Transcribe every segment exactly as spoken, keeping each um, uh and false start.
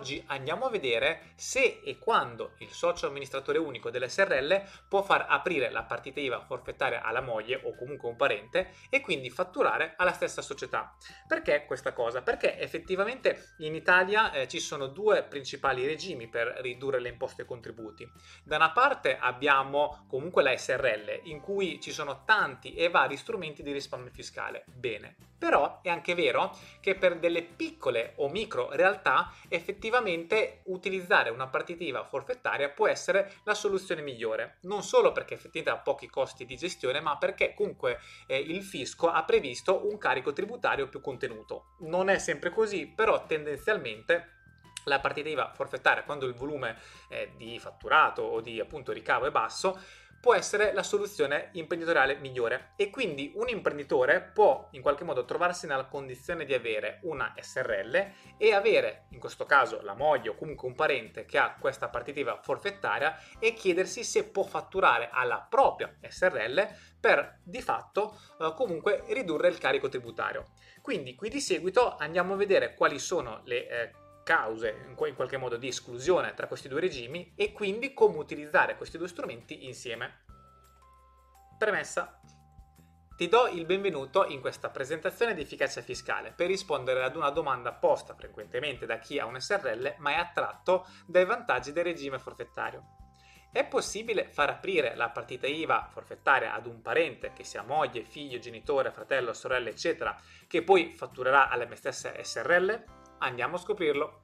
oggi andiamo a vedere se e quando il socio amministratore unico dell'S R L può far aprire la partita I V A forfettaria alla moglie o comunque un parente e quindi fatturare alla stessa società. Perché questa cosa? Perché effettivamente in Italia eh, ci sono due principali regimi per ridurre le imposte e contributi. Da una parte abbiamo comunque la S R L, in cui ci sono tanti e vari strumenti di risparmio fiscale. Bene, però è anche vero che per delle piccole o micro realtà effettivamente utilizzare una partita I V A forfettaria può essere la soluzione migliore, non solo perché effettivamente ha pochi costi di gestione, ma perché comunque eh, il fisco ha previsto un carico tributario più contenuto. Non è sempre così, però tendenzialmente la partita I V A forfettaria, quando il volume eh, di fatturato o di appunto ricavo è basso, può essere la soluzione imprenditoriale migliore, e quindi un imprenditore può in qualche modo trovarsi nella condizione di avere una S R L e avere in questo caso la moglie o comunque un parente che ha questa partita I V A forfettaria e chiedersi se può fatturare alla propria S R L per di fatto eh, comunque ridurre il carico tributario. Quindi qui di seguito andiamo a vedere quali sono le eh, cause in qualche modo di esclusione tra questi due regimi e quindi come utilizzare questi due strumenti insieme. Premessa. Ti do il benvenuto in questa presentazione di efficacia fiscale per rispondere ad una domanda posta frequentemente da chi ha un S R L ma è attratto dai vantaggi del regime forfettario. È possibile far aprire la partita I V A forfettaria ad un parente, che sia moglie, figlio, genitore, fratello, sorella, eccetera, che poi fatturerà alla mia stessa S R L? Andiamo a scoprirlo.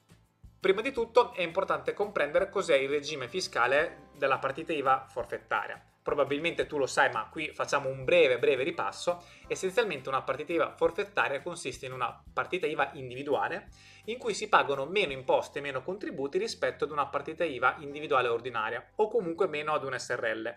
Prima di tutto è importante comprendere cos'è il regime fiscale della partita I V A forfettaria. Probabilmente tu lo sai, ma qui facciamo un breve breve ripasso. Essenzialmente una partita I V A forfettaria consiste in una partita I V A individuale in cui si pagano meno imposte e meno contributi rispetto ad una partita I V A individuale ordinaria o comunque meno ad un S R L.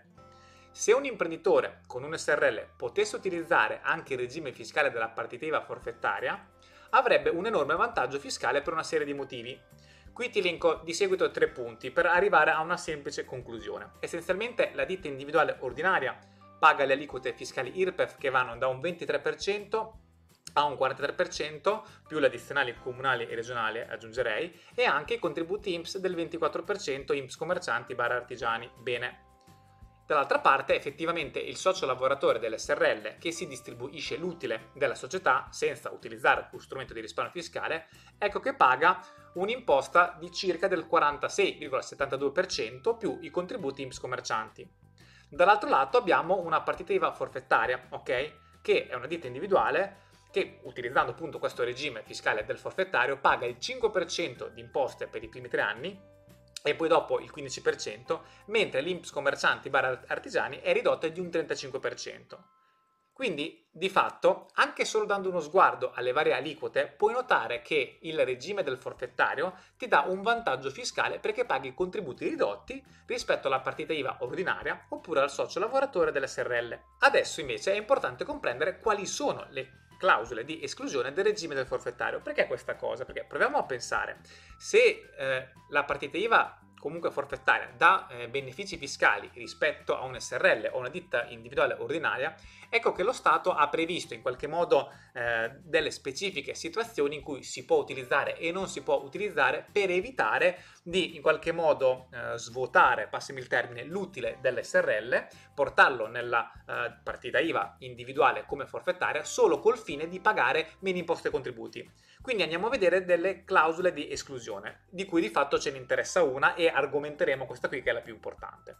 Se un imprenditore con un S R L potesse utilizzare anche il regime fiscale della partita I V A forfettaria, avrebbe un enorme vantaggio fiscale per una serie di motivi. Qui ti elenco di seguito tre punti per arrivare a una semplice conclusione. Essenzialmente la ditta individuale ordinaria paga le aliquote fiscali I R P E F che vanno da un ventitré per cento a un quarantatré per cento, più le addizionali comunali e regionali aggiungerei, e anche i contributi I N P S del ventiquattro per cento I N P S commercianti barra artigiani. Bene. Dall'altra parte effettivamente il socio lavoratore dell'S R L che si distribuisce l'utile della società senza utilizzare lo strumento di risparmio fiscale, ecco che paga un'imposta di circa del quarantasei virgola settantadue per cento più i contributi I N P S commercianti. Dall'altro lato abbiamo una partita I V A forfettaria, ok? Che è una ditta individuale che, utilizzando appunto questo regime fiscale del forfettario, paga il cinque per cento di imposte per i primi tre anni e poi dopo il quindici per cento, mentre l'I N P S commercianti barra artigiani è ridotta di un trentacinque per cento. Quindi, di fatto, anche solo dando uno sguardo alle varie aliquote, puoi notare che il regime del forfettario ti dà un vantaggio fiscale perché paghi contributi ridotti rispetto alla partita I V A ordinaria oppure al socio lavoratore dell'S R L. Adesso invece è importante comprendere quali sono le clausole di esclusione del regime del forfettario. Perché questa cosa? Perché proviamo a pensare, se eh, la partita I V A comunque forfettaria dà eh, benefici fiscali rispetto a un S R L o una ditta individuale ordinaria, ecco che lo Stato ha previsto in qualche modo eh, delle specifiche situazioni in cui si può utilizzare e non si può utilizzare per evitare di in qualche modo eh, svuotare, passami il termine, l'utile dell'S R L, portarlo nella eh, partita I V A individuale come forfettaria solo col fine di pagare meno imposte e contributi. Quindi andiamo a vedere delle clausole di esclusione, di cui di fatto ce ne interessa una e argomenteremo questa qui che è la più importante.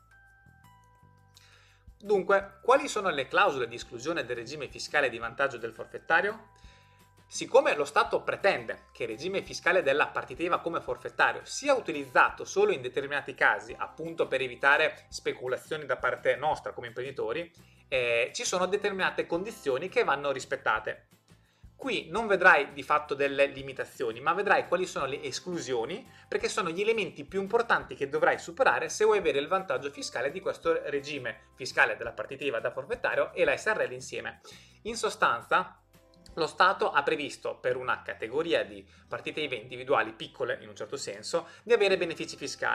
Dunque, quali sono le clausole di esclusione del regime fiscale di vantaggio del forfettario? Siccome lo Stato pretende che il regime fiscale della partita I V A come forfettario sia utilizzato solo in determinati casi, appunto per evitare speculazioni da parte nostra come imprenditori, eh, ci sono determinate condizioni che vanno rispettate. Qui non vedrai di fatto delle limitazioni, ma vedrai quali sono le esclusioni, perché sono gli elementi più importanti che dovrai superare se vuoi avere il vantaggio fiscale di questo regime fiscale della partita I V A da forfettario e la S R L insieme. In sostanza, lo Stato ha previsto per una categoria di partite I V A individuali piccole, in un certo senso, di avere benefici fiscali,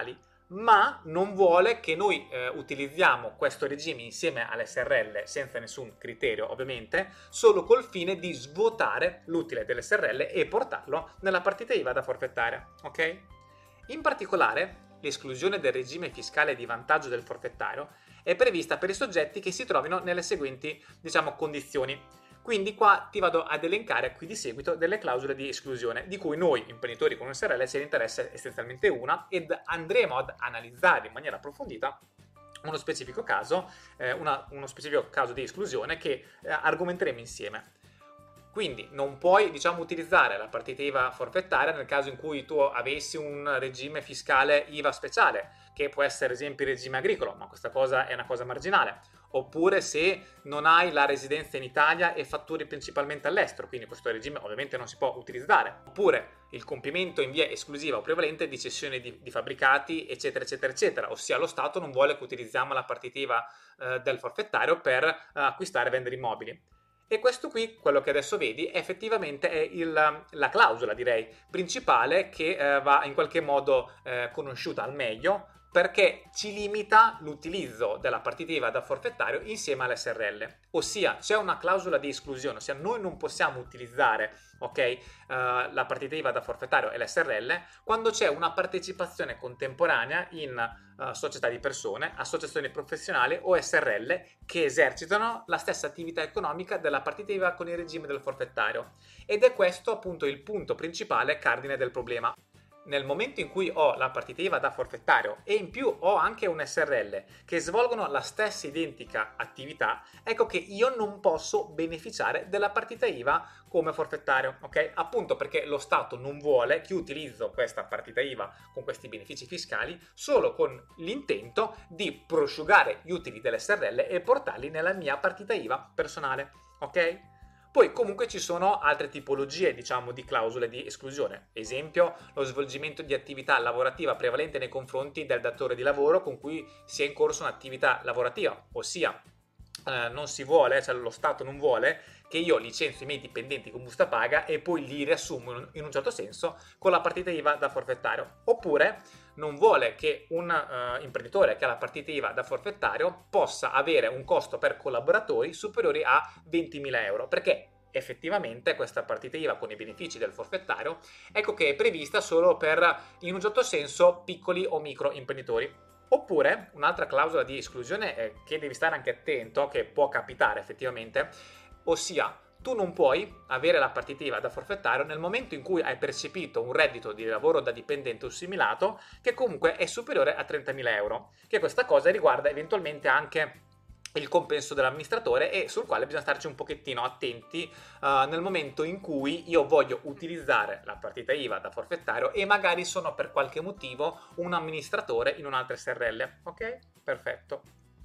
ma non vuole che noi eh, utilizziamo questo regime insieme all'S R L senza nessun criterio, ovviamente, solo col fine di svuotare l'utile dell'S R L e portarlo nella partita I V A da forfettaria, ok? In particolare, l'esclusione del regime fiscale di vantaggio del forfettario è prevista per i soggetti che si trovino nelle seguenti, diciamo, condizioni. Quindi qua ti vado ad elencare qui di seguito delle clausole di esclusione, di cui noi, imprenditori con un S R L, ce ne interessa essenzialmente una ed andremo ad analizzare in maniera approfondita uno specifico caso, eh, una, uno specifico caso di esclusione che eh, argomenteremo insieme. Quindi non puoi, diciamo, utilizzare la partita I V A forfettaria nel caso in cui tu avessi un regime fiscale I V A speciale, che può essere ad esempio il regime agricolo, ma questa cosa è una cosa marginale. Oppure se non hai la residenza in Italia e fatturi principalmente all'estero, quindi questo regime ovviamente non si può utilizzare. Oppure il compimento in via esclusiva o prevalente di cessione di, di fabbricati, eccetera, eccetera, eccetera. Ossia lo Stato non vuole che utilizziamo la partita I V A eh, del forfettario per eh, acquistare e vendere immobili. E questo qui, quello che adesso vedi, effettivamente è il, la clausola, direi, principale che eh, va in qualche modo eh, conosciuta al meglio, perché ci limita l'utilizzo della partita I V A da forfettario insieme all'S R L. Ossia, c'è una clausola di esclusione, ossia noi non possiamo utilizzare, ok, uh, la partita I V A da forfettario e l'S R L quando c'è una partecipazione contemporanea in uh, società di persone, associazioni professionali o S R L che esercitano la stessa attività economica della partita I V A con il regime del forfettario. Ed è questo appunto il punto principale cardine del problema. Nel momento in cui ho la partita I V A da forfettario e in più ho anche un S R L che svolgono la stessa identica attività, ecco che io non posso beneficiare della partita I V A come forfettario, ok? Appunto perché lo Stato non vuole che utilizzo questa partita I V A con questi benefici fiscali solo con l'intento di prosciugare gli utili dell'S R L e portarli nella mia partita I V A personale, ok? Poi comunque ci sono altre tipologie, diciamo, di clausole di esclusione. Esempio, lo svolgimento di attività lavorativa prevalente nei confronti del datore di lavoro con cui sia in corso un'attività lavorativa, ossia eh, non si vuole, cioè lo Stato non vuole che io licenzio i miei dipendenti con busta paga e poi li riassumo in un certo senso con la partita I V A da forfettario. Oppure non vuole che un uh, imprenditore che ha la partita I V A da forfettario possa avere un costo per collaboratori superiori a ventimila euro, perché effettivamente questa partita I V A con i benefici del forfettario, ecco che è prevista solo per, in un certo senso, piccoli o micro imprenditori. Oppure un'altra clausola di esclusione eh, che devi stare anche attento, che può capitare effettivamente, ossia tu non puoi avere la partita I V A da forfettario nel momento in cui hai percepito un reddito di lavoro da dipendente o assimilato che comunque è superiore a trentamila euro, che questa cosa riguarda eventualmente anche il compenso dell'amministratore e sul quale bisogna starci un pochettino attenti uh, nel momento in cui io voglio utilizzare la partita I V A da forfettario e magari sono per qualche motivo un amministratore in un'altra S R L. Ok? Perfetto.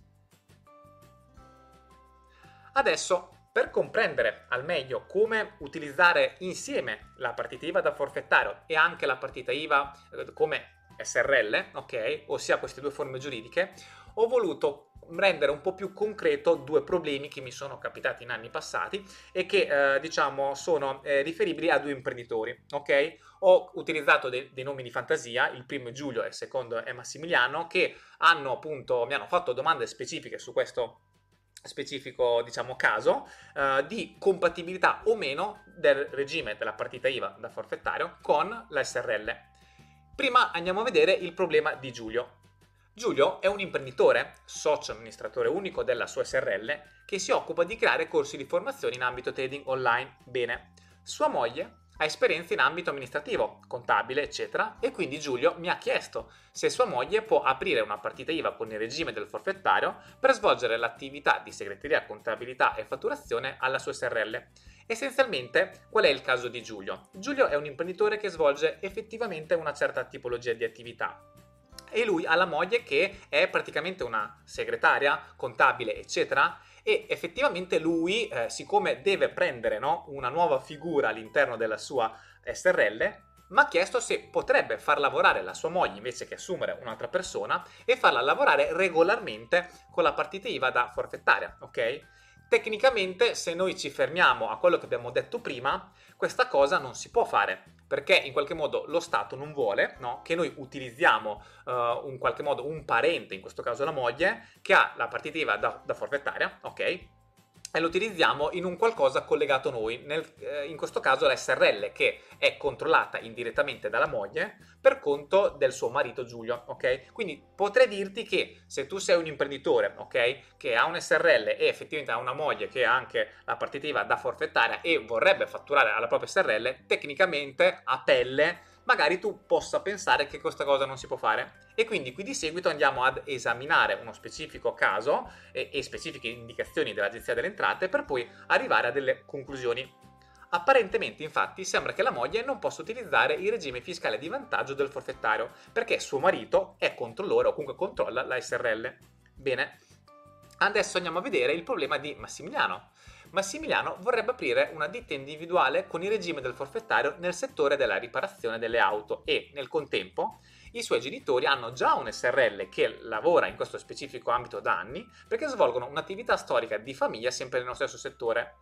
Adesso, per comprendere al meglio come utilizzare insieme la partita I V A da forfettario e anche la partita I V A eh, come S R L, ok? Ossia queste due forme giuridiche, ho voluto rendere un po' più concreto due problemi che mi sono capitati in anni passati e che eh, diciamo sono eh, riferibili a due imprenditori, ok? Ho utilizzato de- dei nomi di fantasia, il primo è Giulio e il secondo è Massimiliano, che hanno appunto mi hanno fatto domande specifiche su questo specifico, diciamo, caso uh, di compatibilità o meno del regime della partita I V A da forfettario con la S R L. Prima andiamo a vedere il problema di Giulio. Giulio è un imprenditore, socio amministratore unico della sua S R L, che si occupa di creare corsi di formazione in ambito trading online. Bene, sua moglie ha esperienza in ambito amministrativo, contabile, eccetera, e quindi Giulio mi ha chiesto se sua moglie può aprire una partita I V A con il regime del forfettario per svolgere l'attività di segreteria, contabilità e fatturazione alla sua S R L. Essenzialmente, qual è il caso di Giulio? Giulio è un imprenditore che svolge effettivamente una certa tipologia di attività. E lui ha la moglie che è praticamente una segretaria, contabile, eccetera, e effettivamente lui, eh, siccome deve prendere, no, una nuova figura all'interno della sua S R L, mi ha chiesto se potrebbe far lavorare la sua moglie invece che assumere un'altra persona e farla lavorare regolarmente con la partita I V A da forfettaria, ok? Tecnicamente, se noi ci fermiamo a quello che abbiamo detto prima, questa cosa non si può fare, perché in qualche modo lo Stato non vuole, no, che noi utilizziamo uh, in qualche modo un parente, in questo caso la moglie, che ha la partita I V A da, da forfettaria, ok? E lo utilizziamo in un qualcosa collegato a noi, nel, eh, in questo caso la S R L, che è controllata indirettamente dalla moglie per conto del suo marito Giulio, ok? Quindi potrei dirti che se tu sei un imprenditore, ok, che ha un S R L e effettivamente ha una moglie che ha anche la partita I V A da forfettaria e vorrebbe fatturare alla propria S R L, tecnicamente a pelle magari tu possa pensare che questa cosa non si può fare. E quindi qui di seguito andiamo ad esaminare uno specifico caso e, e specifiche indicazioni dell'Agenzia delle Entrate per poi arrivare a delle conclusioni. Apparentemente, infatti, sembra che la moglie non possa utilizzare il regime fiscale di vantaggio del forfettario perché suo marito è controllore o comunque controlla la S R L. Bene, adesso andiamo a vedere il problema di Massimiliano. Massimiliano vorrebbe aprire una ditta individuale con il regime del forfettario nel settore della riparazione delle auto e, nel contempo, i suoi genitori hanno già un S R L che lavora in questo specifico ambito da anni perché svolgono un'attività storica di famiglia sempre nello stesso settore.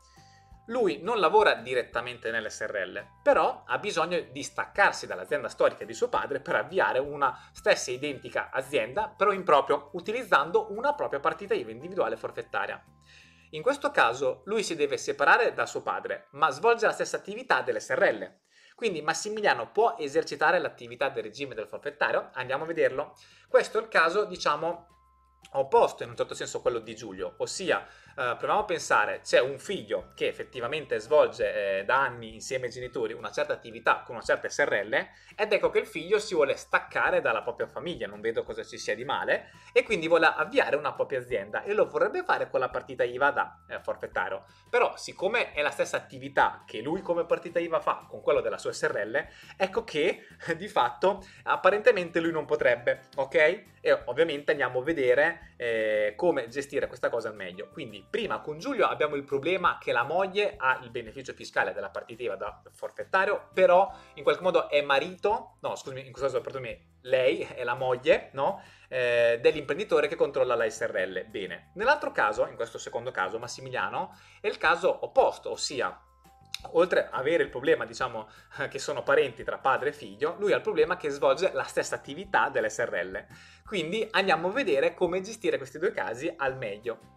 Lui non lavora direttamente nell'S R L, però ha bisogno di staccarsi dall'azienda storica di suo padre per avviare una stessa identica azienda, però in proprio, utilizzando una propria partita I V A individuale forfettaria. In questo caso lui si deve separare da suo padre, ma svolge la stessa attività dell'S R L. Quindi Massimiliano può esercitare l'attività del regime del forfettario? Andiamo a vederlo. Questo è il caso, diciamo, opposto in un certo senso a quello di Giulio, ossia eh, proviamo a pensare, c'è un figlio che effettivamente svolge eh, da anni insieme ai genitori una certa attività con una certa S R L ed ecco che il figlio si vuole staccare dalla propria famiglia, non vedo cosa ci sia di male, e quindi vuole avviare una propria azienda e lo vorrebbe fare con la partita I V A da eh, forfettario. Però siccome è la stessa attività che lui come partita I V A fa con quello della sua S R L, ecco che di fatto apparentemente lui non potrebbe, ok? E ovviamente andiamo a vedere eh, come gestire questa cosa al meglio. Quindi prima con Giulio abbiamo il problema che la moglie ha il beneficio fiscale della partita I V A da forfettario, però in qualche modo è marito, no scusami, in questo caso perdonami, lei è la moglie, no? Eh, dell'imprenditore che controlla la S R L. Bene, nell'altro caso, in questo secondo caso, Massimiliano, è il caso opposto, ossia oltre ad avere il problema, diciamo, che sono parenti tra padre e figlio, lui ha il problema che svolge la stessa attività dell'S R L. Quindi andiamo a vedere come gestire questi due casi al meglio.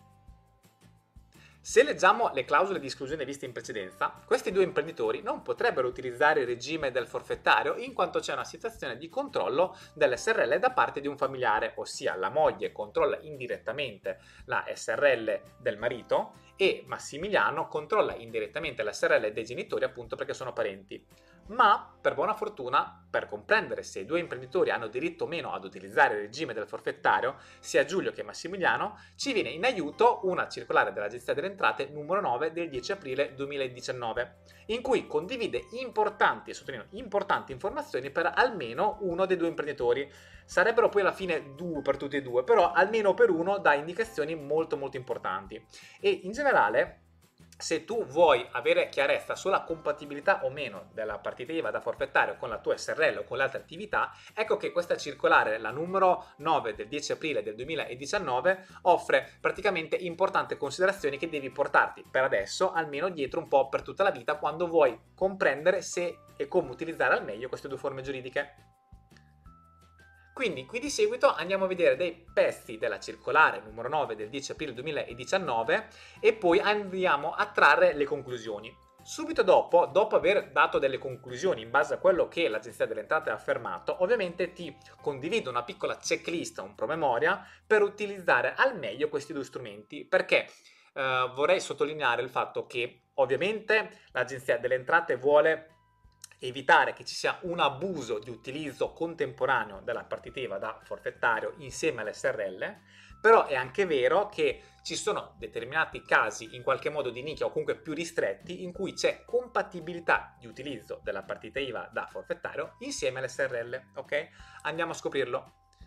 Se leggiamo le clausole di esclusione viste in precedenza, questi due imprenditori non potrebbero utilizzare il regime del forfettario in quanto c'è una situazione di controllo dell'S R L da parte di un familiare, ossia la moglie controlla indirettamente la S R L del marito e Massimiliano controlla indirettamente la S R L dei genitori appunto perché sono parenti. Ma, per buona fortuna, per comprendere se i due imprenditori hanno diritto o meno ad utilizzare il regime del forfettario, sia Giulio che Massimiliano, ci viene in aiuto una circolare dell'Agenzia delle Entrate numero nove del dieci aprile duemiladiciannove, in cui condivide importanti, e sottolineo importanti informazioni per almeno uno dei due imprenditori. Sarebbero poi alla fine due per tutti e due, però almeno per uno dà indicazioni molto molto importanti. E in generale, se tu vuoi avere chiarezza sulla compatibilità o meno della partita I V A da forfettario con la tua S R L o con le altre attività, ecco che questa circolare, la numero nove del dieci aprile del duemiladiciannove, offre praticamente importanti considerazioni che devi portarti per adesso, almeno dietro un po' per tutta la vita, quando vuoi comprendere se e come utilizzare al meglio queste due forme giuridiche. Quindi qui di seguito andiamo a vedere dei pezzi della circolare numero nove del dieci aprile duemiladiciannove e poi andiamo a trarre le conclusioni. Subito dopo, dopo aver dato delle conclusioni in base a quello che l'Agenzia delle Entrate ha affermato, ovviamente ti condivido una piccola checklist, un promemoria, per utilizzare al meglio questi due strumenti, perché eh, vorrei sottolineare il fatto che ovviamente l'Agenzia delle Entrate vuole evitare che ci sia un abuso di utilizzo contemporaneo della partita I V A da forfettario insieme all'S R L, però è anche vero che ci sono determinati casi in qualche modo di nicchia o comunque più ristretti in cui c'è compatibilità di utilizzo della partita I V A da forfettario insieme all'S R L, ok? Andiamo a scoprirlo.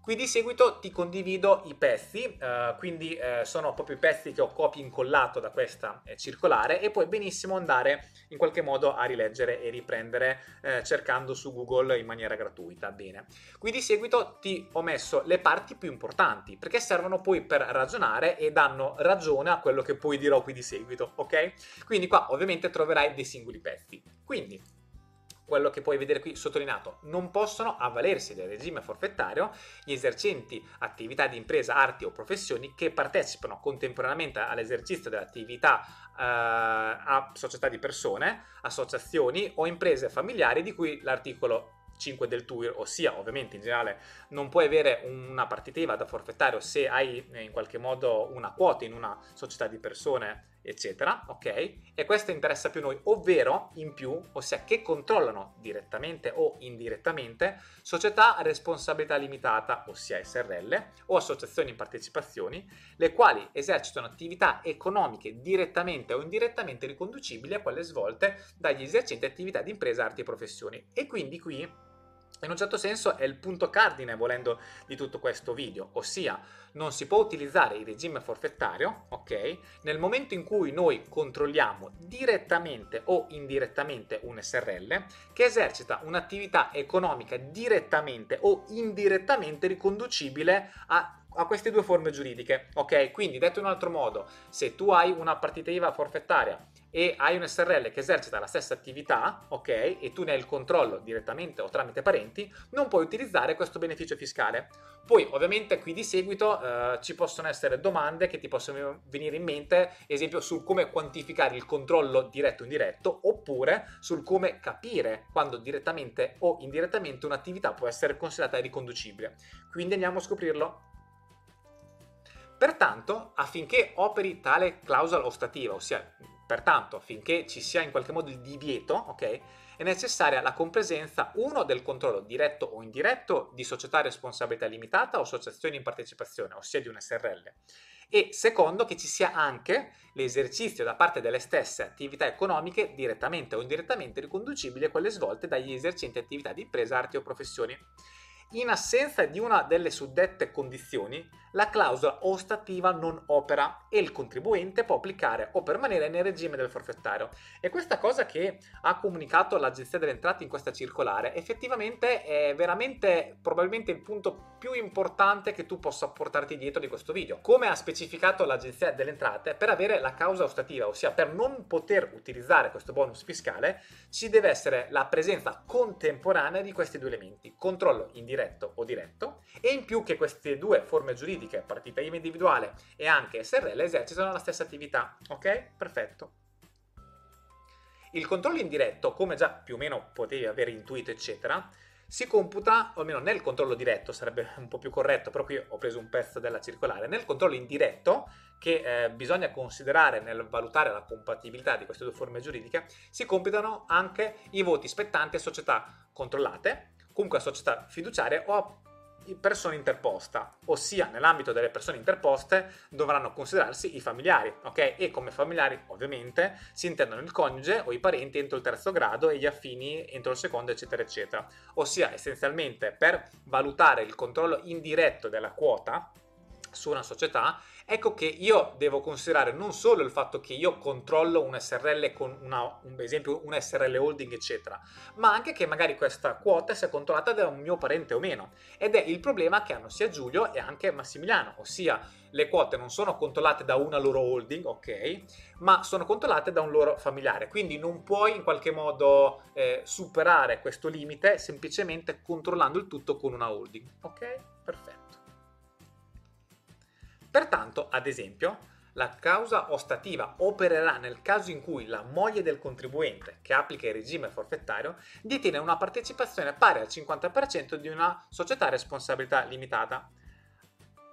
Qui di seguito ti condivido i pezzi, eh, quindi eh, sono proprio i pezzi che ho copia incollato da questa eh, circolare, e puoi benissimo andare in qualche modo a rileggere e riprendere eh, cercando su Google in maniera gratuita. Bene, qui di seguito ti ho messo le parti più importanti, perché servono poi per ragionare e danno ragione a quello che poi dirò qui di seguito, ok? Quindi qua ovviamente troverai dei singoli pezzi. Quindi quello che puoi vedere qui sottolineato: non possono avvalersi del regime forfettario gli esercenti attività di impresa, arti o professioni che partecipano contemporaneamente all'esercizio dell'attività eh, a società di persone, associazioni o imprese familiari di cui l'articolo cinque del T U I R, ossia ovviamente in generale non puoi avere una partita I V A da forfettario se hai in qualche modo una quota in una società di persone, eccetera, ok? E questo interessa più noi, ovvero in più, ossia che controllano direttamente o indirettamente società a responsabilità limitata, ossia S R L, o associazioni in partecipazioni, le quali esercitano attività economiche direttamente o indirettamente riconducibili a quelle svolte dagli esercenti attività di impresa, arti e professioni. E quindi qui in un certo senso è il punto cardine, volendo, di tutto questo video, ossia non si può utilizzare il regime forfettario, ok? Nel momento in cui noi controlliamo direttamente o indirettamente un S R L che esercita un'attività economica direttamente o indirettamente riconducibile a a queste due forme giuridiche, ok? Quindi detto in un altro modo, se tu hai una partita I V A forfettaria e hai un S R L che esercita la stessa attività, ok? E tu ne hai il controllo direttamente o tramite parenti, non puoi utilizzare questo beneficio fiscale. Poi ovviamente qui di seguito eh, ci possono essere domande che ti possono venire in mente, esempio sul come quantificare il controllo diretto o indiretto, oppure sul come capire quando direttamente o indirettamente un'attività può essere considerata riconducibile. Quindi andiamo a scoprirlo. Pertanto, affinché operi tale clausola ostativa, ossia pertanto affinché ci sia in qualche modo il divieto, ok, è necessaria la compresenza uno del controllo diretto o indiretto di società a responsabilità limitata o associazioni in partecipazione, ossia di un S R L, e secondo che ci sia anche l'esercizio da parte delle stesse attività economiche direttamente o indirettamente riconducibili a quelle svolte dagli esercenti attività di impresa, arti o professioni. In assenza di una delle suddette condizioni, la clausola ostativa non opera e il contribuente può applicare o permanere nel regime del forfettario. E questa cosa che ha comunicato l'Agenzia delle Entrate in questa circolare effettivamente è veramente probabilmente il punto più importante che tu possa portarti dietro di questo video. Come ha specificato l'Agenzia delle Entrate, per avere la causa ostativa, ossia per non poter utilizzare questo bonus fiscale, ci deve essere la presenza contemporanea di questi due elementi: controllo indiretto o diretto, e in più che queste due forme giuridiche, partita I V A individuale e anche S R L, esercitano la stessa attività. Ok? Perfetto. Il controllo indiretto, come già più o meno potevi aver intuito, eccetera, si computa, o almeno nel controllo diretto sarebbe un po' più corretto, però qui ho preso un pezzo della circolare. Nel controllo indiretto, che eh, bisogna considerare nel valutare la compatibilità di queste due forme giuridiche, si computano anche i voti spettanti a società controllate, comunque a società fiduciarie o a persona interposta, ossia nell'ambito delle persone interposte dovranno considerarsi i familiari, ok? E come familiari ovviamente si intendono il coniuge o i parenti entro il terzo grado e gli affini entro il secondo, eccetera eccetera. Ossia essenzialmente per valutare il controllo indiretto della quota su una società, ecco che io devo considerare non solo il fatto che io controllo un S R L con una, un esempio un S R L holding eccetera, ma anche che magari questa quota sia controllata da un mio parente o meno, ed è il problema che hanno sia Giulio e anche Massimiliano, ossia le quote non sono controllate da una loro holding, ok, ma sono controllate da un loro familiare, quindi non puoi in qualche modo eh, superare questo limite semplicemente controllando il tutto con una holding, ok? Perfetto. Pertanto, ad esempio, la causa ostativa opererà nel caso in cui la moglie del contribuente, che applica il regime forfettario, detiene una partecipazione pari al cinquanta per cento di una società a responsabilità limitata.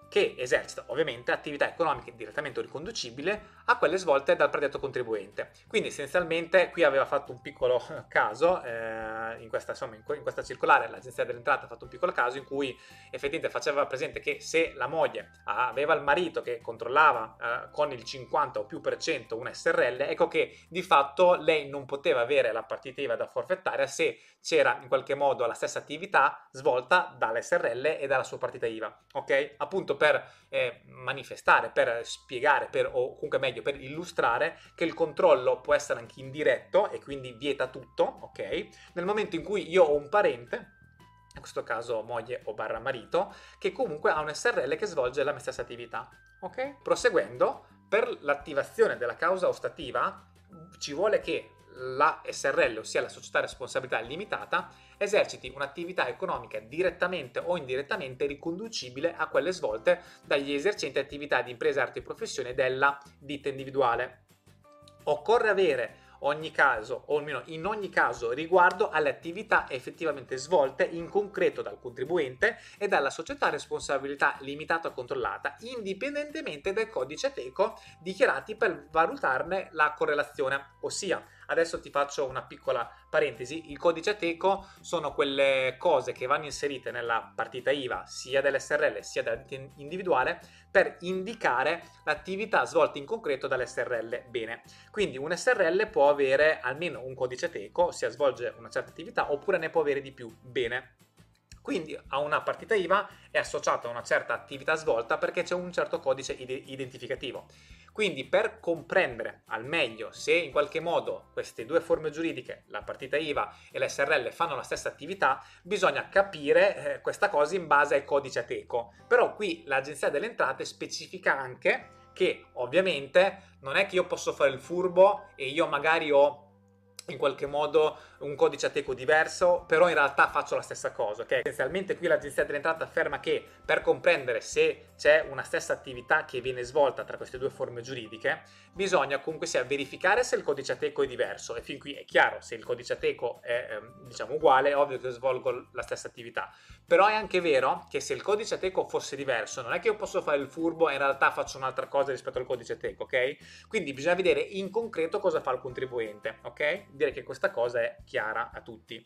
che esercita ovviamente attività economiche direttamente riconducibili a quelle svolte dal predetto contribuente. Quindi essenzialmente qui aveva fatto un piccolo caso, eh, in, questa, insomma, in, in questa circolare l'Agenzia delle Entrate ha fatto un piccolo caso in cui effettivamente faceva presente che se la moglie aveva il marito che controllava eh, con il cinquanta o più per cento una S R L, ecco che di fatto lei non poteva avere la partita I V A da forfettaria se c'era in qualche modo la stessa attività svolta dall'S R L e dalla sua partita I V A, ok? Appunto per eh, manifestare, per spiegare, per, o comunque meglio, per illustrare che il controllo può essere anche indiretto e quindi vieta tutto, ok? Nel momento in cui io ho un parente, in questo caso moglie o barra marito, che comunque ha un S R L che svolge la mia stessa attività, ok? Proseguendo, per l'attivazione della causa ostativa ci vuole che la S R L, ossia la società a responsabilità limitata, eserciti un'attività economica direttamente o indirettamente riconducibile a quelle svolte dagli esercenti attività di impresa, arte e professione della ditta individuale. Occorre avere ogni caso, o almeno in ogni caso, riguardo alle attività effettivamente svolte in concreto dal contribuente e dalla società a responsabilità limitata o controllata, indipendentemente dal codice Ateco dichiarati per valutarne la correlazione, ossia adesso ti faccio una piccola parentesi, il codice Ateco sono quelle cose che vanno inserite nella partita I V A sia dell'S R L sia della ditta individuale per indicare l'attività svolta in concreto dall'S R L. Bene, quindi un S R L può avere almeno un codice Ateco, ossia svolge una certa attività, oppure ne può avere di più. Bene. Quindi a una partita I V A è associata a una certa attività svolta perché c'è un certo codice identificativo. Quindi per comprendere al meglio se in qualche modo queste due forme giuridiche, la partita I V A e l'S R L, fanno la stessa attività, bisogna capire eh, questa cosa in base al codice Ateco. Però qui l'Agenzia delle Entrate specifica anche che ovviamente non è che io posso fare il furbo e io magari ho in qualche modo un codice Ateco diverso, però in realtà faccio la stessa cosa, ok? Essenzialmente qui l'Agenzia delle Entrate afferma che per comprendere se c'è una stessa attività che viene svolta tra queste due forme giuridiche, bisogna comunque sia verificare se il codice Ateco è diverso, e fin qui è chiaro, se il codice Ateco è ehm, diciamo uguale, è ovvio che svolgo la stessa attività. Però è anche vero che se il codice Ateco fosse diverso, non è che io posso fare il furbo e in realtà faccio un'altra cosa rispetto al codice Ateco, ok? Quindi bisogna vedere in concreto cosa fa il contribuente, ok? Direi che questa cosa è chiara a tutti.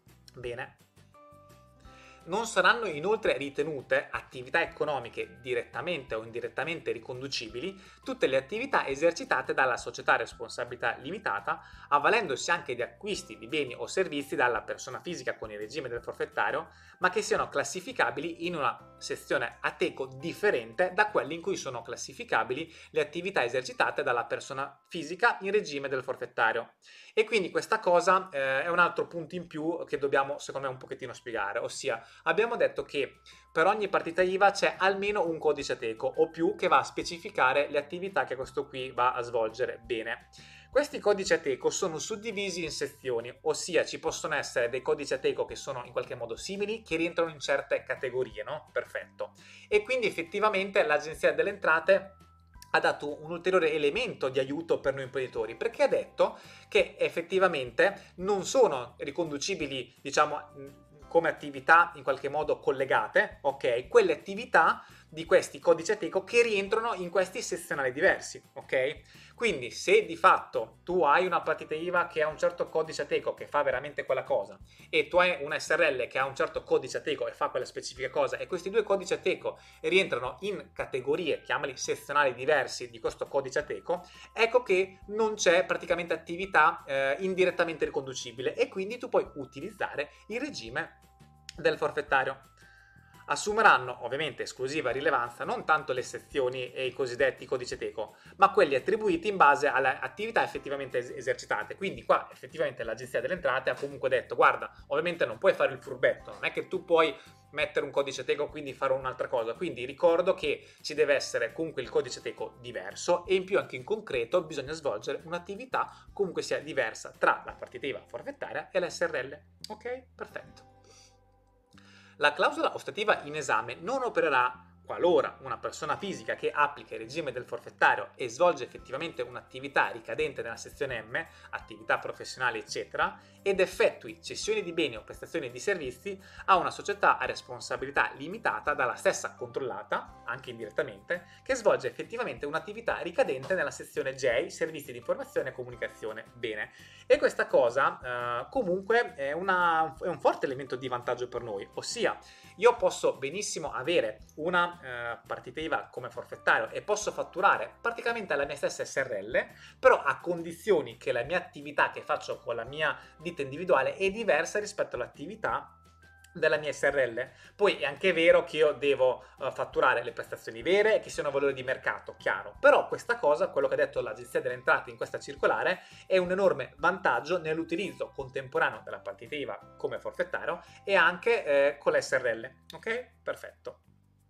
Bene. Non saranno inoltre ritenute attività economiche direttamente o indirettamente riconducibili tutte le attività esercitate dalla società a responsabilità limitata, avvalendosi anche di acquisti di beni o servizi dalla persona fisica con il regime del forfettario, ma che siano classificabili in una sezione Ateco differente da quelle in cui sono classificabili le attività esercitate dalla persona fisica in regime del forfettario. E quindi questa cosa eh, è un altro punto in più che dobbiamo, secondo me, un pochettino spiegare, ossia abbiamo detto che per ogni partita I V A c'è almeno un codice Ateco o più che va a specificare le attività che questo qui va a svolgere. Bene. Questi codici Ateco sono suddivisi in sezioni, ossia ci possono essere dei codici Ateco che sono in qualche modo simili, che rientrano in certe categorie, no? Perfetto. E quindi effettivamente l'Agenzia delle Entrate ha dato un ulteriore elemento di aiuto per noi imprenditori, perché ha detto che effettivamente non sono riconducibili, diciamo, come attività in qualche modo collegate, ok? Quelle attività di questi codici Ateco che rientrano in questi sezionali diversi, ok? Quindi se di fatto tu hai una partita I V A che ha un certo codice Ateco che fa veramente quella cosa e tu hai una S R L che ha un certo codice Ateco e fa quella specifica cosa e questi due codici Ateco rientrano in categorie, chiamali sezionali diversi di questo codice Ateco, ecco che non c'è praticamente attività eh, indirettamente riconducibile e quindi tu puoi utilizzare il regime del forfettario. Assumeranno ovviamente esclusiva rilevanza non tanto le sezioni e i cosiddetti codici Ateco, ma quelli attribuiti in base alle attività effettivamente es- esercitate. Quindi qua effettivamente l'Agenzia delle Entrate ha comunque detto: guarda, ovviamente non puoi fare il furbetto, non è che tu puoi mettere un codice Ateco quindi fare un'altra cosa. Quindi ricordo che ci deve essere comunque il codice Ateco diverso e in più anche in concreto bisogna svolgere un'attività comunque sia diversa tra la partita I V A forfettaria e l'S R L. Ok? Perfetto. La clausola ostativa in esame non opererà qualora una persona fisica che applica il regime del forfettario e svolge effettivamente un'attività ricadente nella sezione M, attività professionali eccetera, ed effettui cessioni di beni o prestazioni di servizi a una società a responsabilità limitata dalla stessa controllata, anche indirettamente, che svolge effettivamente un'attività ricadente nella sezione J, servizi di informazione e comunicazione. Bene, e questa cosa eh, comunque è, una, è un forte elemento di vantaggio per noi, ossia io posso benissimo avere una eh, partita I V A come forfettario e posso fatturare praticamente alla mia stessa S R L, però a condizioni che la mia attività che faccio con la mia ditta individuale è diversa rispetto all'attività della mia S R L. Poi è anche vero che io devo uh, fatturare le prestazioni vere e che siano valori di mercato, chiaro, però questa cosa, quello che ha detto l'Agenzia delle Entrate in questa circolare, è un enorme vantaggio nell'utilizzo contemporaneo della partita I V A come forfettario e anche eh, con l'S R L. Ok? Perfetto.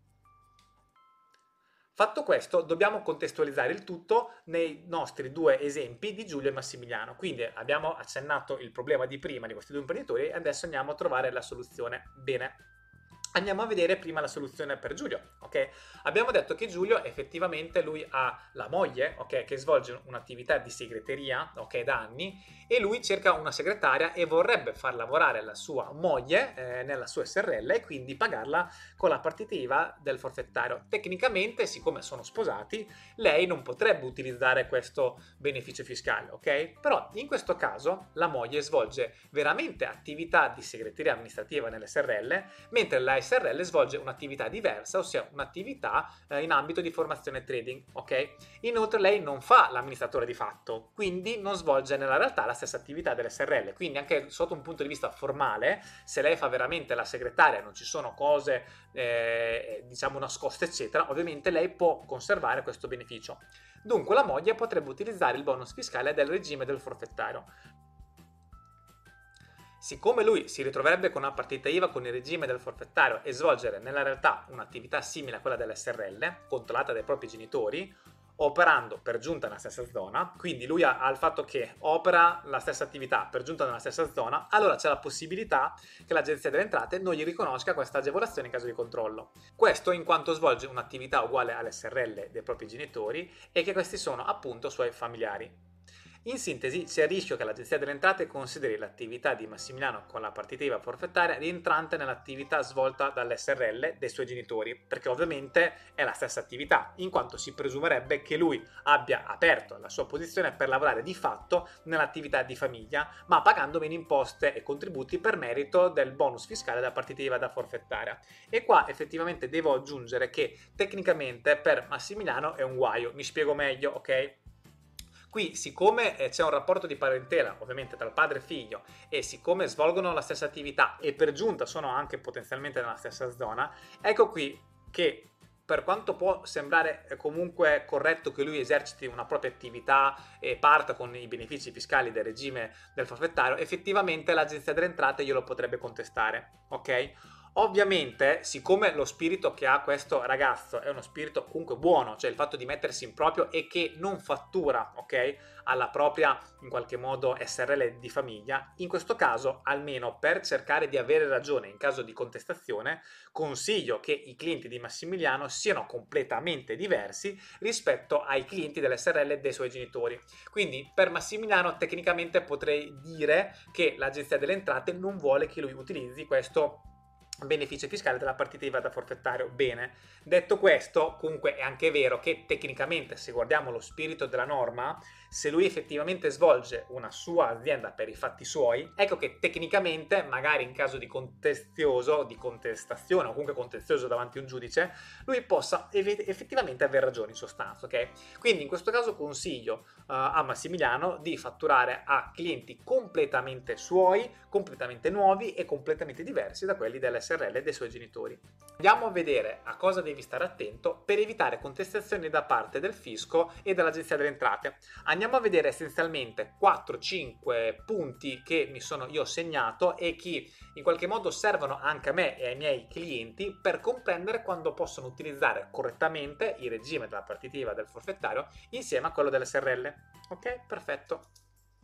Fatto questo, dobbiamo contestualizzare il tutto nei nostri due esempi di Giulio e Massimiliano. Quindi abbiamo accennato il problema di prima di questi due imprenditori e adesso andiamo a trovare la soluzione. Bene. Andiamo a vedere prima la soluzione per Giulio, ok? Abbiamo detto che Giulio effettivamente lui ha la moglie, ok, che svolge un'attività di segreteria, ok, da anni, e lui cerca una segretaria e vorrebbe far lavorare la sua moglie eh, nella sua S R L e quindi pagarla con la partita I V A del forfettario. Tecnicamente, siccome sono sposati, lei non potrebbe utilizzare questo beneficio fiscale, ok? Però in questo caso la moglie svolge veramente attività di segreteria amministrativa nell'S R L, mentre la S R L svolge un'attività diversa, ossia un'attività eh, in ambito di formazione trading, ok? Inoltre lei non fa l'amministratore di fatto, quindi non svolge nella realtà la stessa attività dell'S R L, quindi anche sotto un punto di vista formale, se lei fa veramente la segretaria, non ci sono cose eh, diciamo nascoste eccetera, ovviamente lei può conservare questo beneficio. Dunque la moglie potrebbe utilizzare il bonus fiscale del regime del forfettario. Siccome lui si ritroverebbe con una partita I V A con il regime del forfettario e svolgere nella realtà un'attività simile a quella dell'S R L, controllata dai propri genitori, operando per giunta nella stessa zona, quindi lui ha, ha il fatto che opera la stessa attività per giunta nella stessa zona, allora c'è la possibilità che l'Agenzia delle Entrate non gli riconosca questa agevolazione in caso di controllo. Questo in quanto svolge un'attività uguale all'S R L dei propri genitori e che questi sono appunto suoi familiari. In sintesi, c'è il rischio che l'Agenzia delle Entrate consideri l'attività di Massimiliano con la partita I V A forfettaria rientrante nell'attività svolta dall'S R L dei suoi genitori, perché ovviamente è la stessa attività, in quanto si presumerebbe che lui abbia aperto la sua posizione per lavorare di fatto nell'attività di famiglia, ma pagando meno imposte e contributi per merito del bonus fiscale della partita I V A da forfettaria. E qua effettivamente devo aggiungere che tecnicamente per Massimiliano è un guaio, mi spiego meglio, ok? Qui, siccome c'è un rapporto di parentela, ovviamente tra padre e figlio, e siccome svolgono la stessa attività e per giunta sono anche potenzialmente nella stessa zona, ecco qui che per quanto può sembrare comunque corretto che lui eserciti una propria attività e parta con i benefici fiscali del regime del forfettario, effettivamente l'Agenzia delle Entrate glielo potrebbe contestare, ok? Ovviamente, siccome lo spirito che ha questo ragazzo è uno spirito comunque buono, cioè il fatto di mettersi in proprio e che non fattura, ok, alla propria, in qualche modo, S R L di famiglia, in questo caso, almeno per cercare di avere ragione in caso di contestazione, consiglio che i clienti di Massimiliano siano completamente diversi rispetto ai clienti dell'S R L dei suoi genitori. Quindi, per Massimiliano, tecnicamente potrei dire che l'Agenzia delle Entrate non vuole che lui utilizzi questo beneficio fiscale della partita I V A da forfettario. Bene, detto questo, comunque è anche vero che tecnicamente, se guardiamo lo spirito della norma, se lui effettivamente svolge una sua azienda per i fatti suoi, ecco che tecnicamente, magari in caso di contenzioso, di contestazione o comunque contenzioso davanti a un giudice, lui possa effettivamente aver ragione in sostanza, ok? Quindi in questo caso consiglio uh, a Massimiliano di fatturare a clienti completamente suoi, completamente nuovi e completamente diversi da quelli dell'S R L dei suoi genitori. Andiamo a vedere a cosa devi stare attento per evitare contestazioni da parte del fisco e dell'Agenzia delle Entrate. Andiamo a vedere essenzialmente quattro cinque punti che mi sono io segnato e che in qualche modo servono anche a me e ai miei clienti per comprendere quando possono utilizzare correttamente il regime della partita I V A del forfettario insieme a quello dell'S R L. Ok? Perfetto.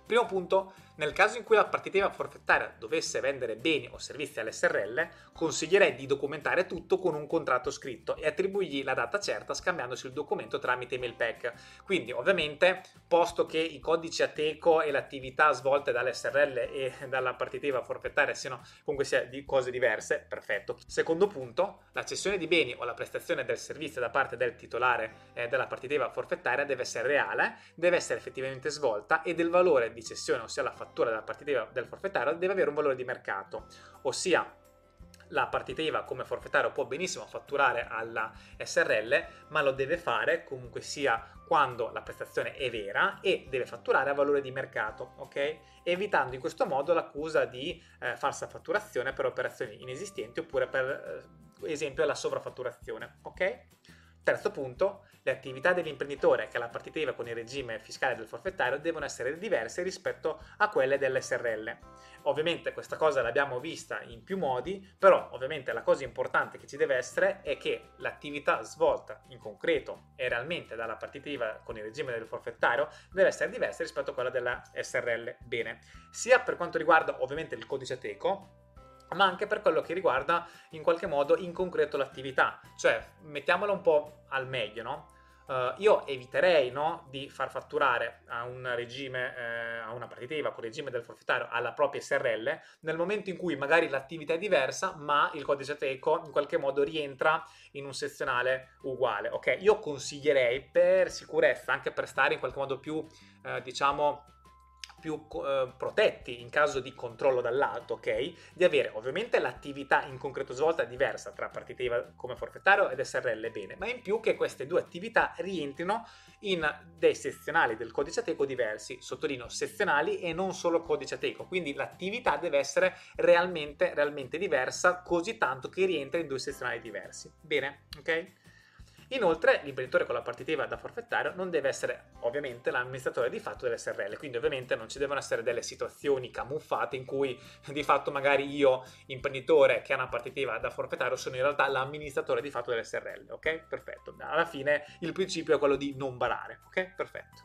Primo punto, nel caso in cui la partita IVA forfettaria dovesse vendere beni o servizi all'S R L, consiglierei di documentare tutto con un contratto scritto e attribuirgli la data certa scambiandosi il documento tramite email-pack. Quindi, ovviamente, posto che i codici Ateco e l'attività svolte dall'S R L e dalla partita IVA forfettaria siano comunque sia di cose diverse, perfetto. Secondo punto, la cessione di beni o la prestazione del servizio da parte del titolare eh, della partita IVA forfettaria deve essere reale, deve essere effettivamente svolta e del valore di cessione, ossia la fattura della partita IVA del forfettario, deve avere un valore di mercato, ossia la partita IVA come forfettario può benissimo fatturare alla S R L, ma lo deve fare comunque sia quando la prestazione è vera e deve fatturare a valore di mercato, ok? Evitando in questo modo l'accusa di eh, falsa fatturazione per operazioni inesistenti oppure per eh, esempio la sovrafatturazione, ok? Terzo punto, le attività dell'imprenditore che ha la partita IVA con il regime fiscale del forfettario devono essere diverse rispetto a quelle dell'S R L. Ovviamente questa cosa l'abbiamo vista in più modi, però ovviamente la cosa importante che ci deve essere è che l'attività svolta in concreto e realmente dalla partita IVA con il regime del forfettario deve essere diversa rispetto a quella della S R L. Bene, sia per quanto riguarda ovviamente il codice Ateco, ma anche per quello che riguarda in qualche modo in concreto l'attività, cioè mettiamola un po' al meglio, no? Uh, io eviterei, no, di far fatturare a un regime, eh, a una partita IVA con il regime del forfettario alla propria S R L nel momento in cui magari l'attività è diversa ma il codice Ateco in qualche modo rientra in un sezionale uguale, ok? Io consiglierei per sicurezza, anche per stare in qualche modo più, eh, diciamo, più eh, protetti in caso di controllo dall'alto, ok? Di avere ovviamente l'attività in concreto svolta diversa tra partita IVA come forfettario ed S R L, bene, ma in più che queste due attività rientrino in dei sezionali del codice Ateco diversi, sottolineo sezionali e non solo codice Ateco, quindi l'attività deve essere realmente, realmente diversa, così tanto che rientra in due sezionali diversi, bene, ok? Inoltre l'imprenditore con la partita IVA da forfettario non deve essere ovviamente l'amministratore di fatto dell'S R L, quindi ovviamente non ci devono essere delle situazioni camuffate in cui di fatto magari io, imprenditore che ha una partita IVA da forfettario, sono in realtà l'amministratore di fatto dell'S R L, ok? Perfetto, alla fine il principio è quello di non barare, ok? Perfetto.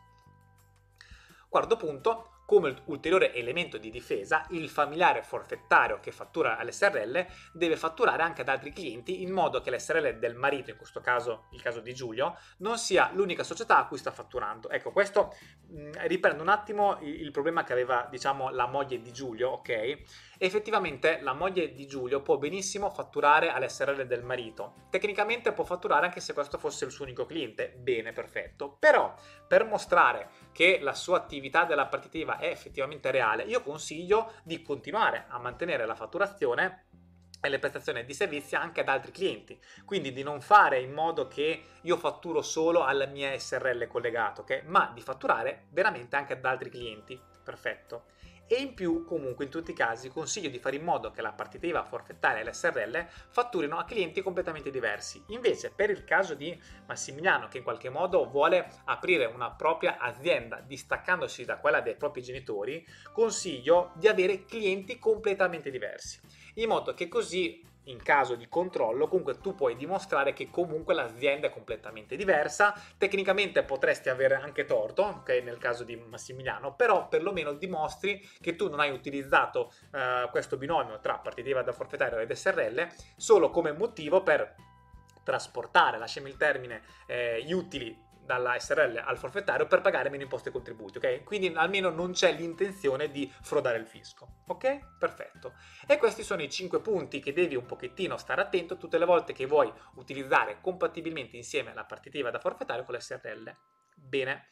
Quarto punto, come ulteriore elemento di difesa, il familiare forfettario che fattura all'S R L deve fatturare anche ad altri clienti in modo che l'S R L del marito, in questo caso il caso di Giulio, non sia l'unica società a cui sta fatturando. Ecco, questo mh, riprende un attimo il, il problema che aveva, diciamo, la moglie di Giulio, ok? Effettivamente la moglie di Giulio può benissimo fatturare all'S R L del marito. Tecnicamente può fatturare anche se questo fosse il suo unico cliente. Bene, perfetto. Però per mostrare che la sua attività della partita IVA è effettivamente reale, io consiglio di continuare a mantenere la fatturazione e le prestazioni di servizi anche ad altri clienti, quindi di non fare in modo che io fatturo solo alla mia S R L collegato, okay? Ma di fatturare veramente anche ad altri clienti. Perfetto. E in più, comunque, in tutti i casi consiglio di fare in modo che la partita IVA forfettaria e l'S R L fatturino a clienti completamente diversi. Invece, per il caso di Massimiliano, che in qualche modo vuole aprire una propria azienda distaccandosi da quella dei propri genitori, consiglio di avere clienti completamente diversi, in modo che così, in caso di controllo, comunque tu puoi dimostrare che comunque l'azienda è completamente diversa. Tecnicamente potresti avere anche torto, ok, nel caso di Massimiliano, però perlomeno dimostri che tu non hai utilizzato uh, questo binomio tra partita IVA da forfettario ed S R L solo come motivo per trasportare, lasciami il termine, eh, gli utili dalla S R L al forfettario per pagare meno imposte e contributi, ok? Quindi almeno non c'è l'intenzione di frodare il fisco, ok? Perfetto. E questi sono i cinque punti che devi un pochettino stare attento tutte le volte che vuoi utilizzare compatibilmente insieme la partita IVA da forfettario con l'S R L. Bene.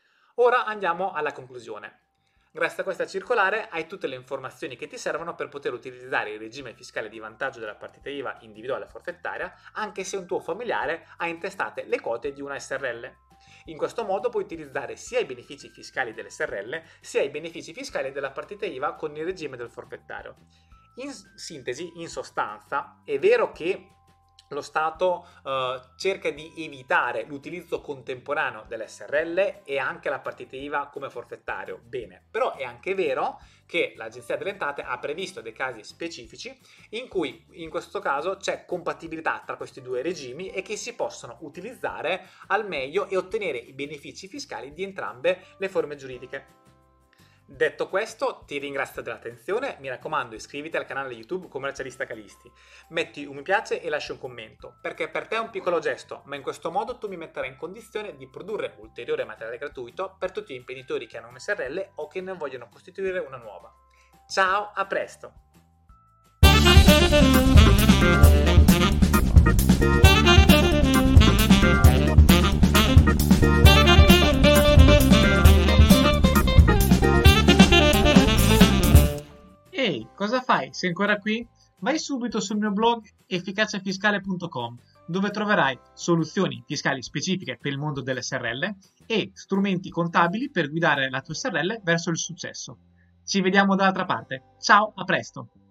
Ora andiamo alla conclusione. Grazie a questa circolare hai tutte le informazioni che ti servono per poter utilizzare il regime fiscale di vantaggio della partita IVA individuale forfettaria anche se un tuo familiare ha intestate le quote di una S R L. In questo modo puoi utilizzare sia i benefici fiscali dell'S R L sia i benefici fiscali della partita IVA con il regime del forfettario. In sintesi, in sostanza, è vero che lo Stato eh, cerca di evitare l'utilizzo contemporaneo dell'S R L e anche la partita IVA come forfettario. Bene, però è anche vero che l'Agenzia delle Entrate ha previsto dei casi specifici in cui in questo caso c'è compatibilità tra questi due regimi e che si possono utilizzare al meglio e ottenere i benefici fiscali di entrambe le forme giuridiche. Detto questo, ti ringrazio dell'attenzione, mi raccomando iscriviti al canale YouTube Commercialista Calisti, metti un mi piace e lascia un commento, perché per te è un piccolo gesto, ma in questo modo tu mi metterai in condizione di produrre ulteriore materiale gratuito per tutti gli imprenditori che hanno un S R L o che ne vogliono costituire una nuova. Ciao, a presto! Ehi, cosa fai? Sei ancora qui? Vai subito sul mio blog efficacia fiscale punto com, dove troverai soluzioni fiscali specifiche per il mondo dell'S R L e strumenti contabili per guidare la tua S R L verso il successo. Ci vediamo dall'altra parte. Ciao, a presto!